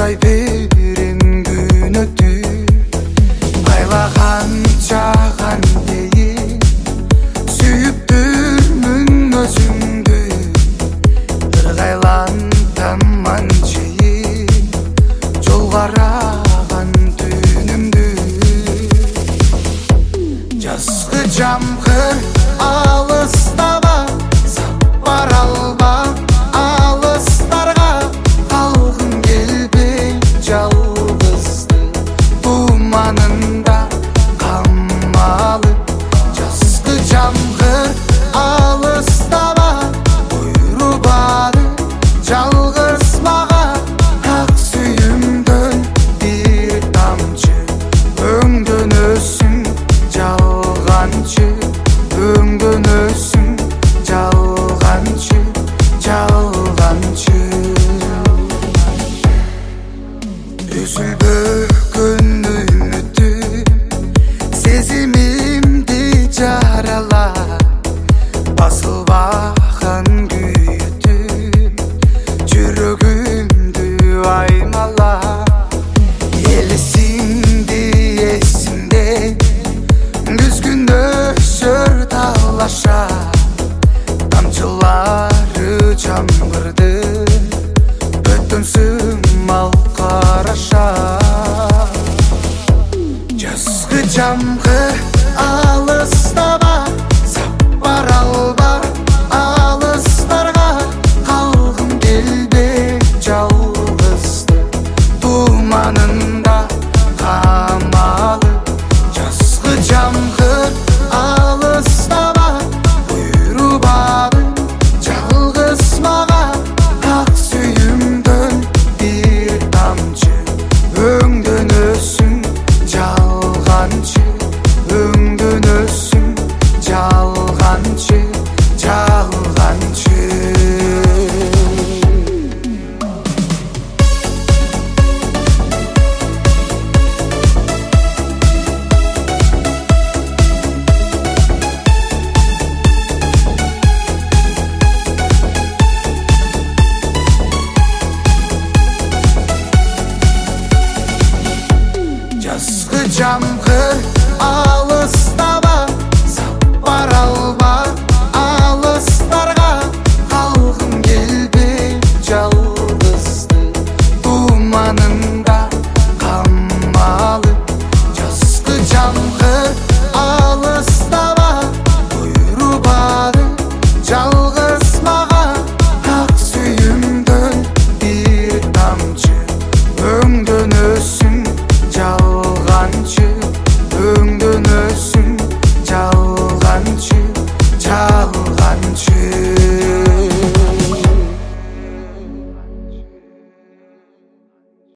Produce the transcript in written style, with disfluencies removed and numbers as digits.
шыдай берем күн өтүп, айлаганча кантейин сүйүп жүрмүн өзүңдү, ыргайлантаман чейин жол караган түнүмдү. Жазгы жамгыр алыстаба, сапар алба алыстарга, калгым келбей жалгызды туманында камалып. Жазгы жамгыр алыстаба, буйрубады жалгыз мага, ак сүйүмдөн бир тамчы өңдөнөсүң жалганчы, өңдөнөсүң жалганчы, жалганчы. Үзүлбөгөн үмүтүм, сезимимди жаралап, басылбаган күйүтүм жүрөгүмдү аймалап. Элесиңди эсимде күзгүн өсөр талаша, тамчылары жамгырды өтөн сымал караша. Жазгы жамгыр алыстаба, сапар алба алыстарга, калгым келбей жалгызды туманында камалып. Жазгы жамгыр алыстаба, буйрубады жалгыз мага, ак сүйүмдөн бир тамчы өңдөнөсүң жалганчы, өңдөнөсүң жалганчы, жалганчы. Жазгы жамгыр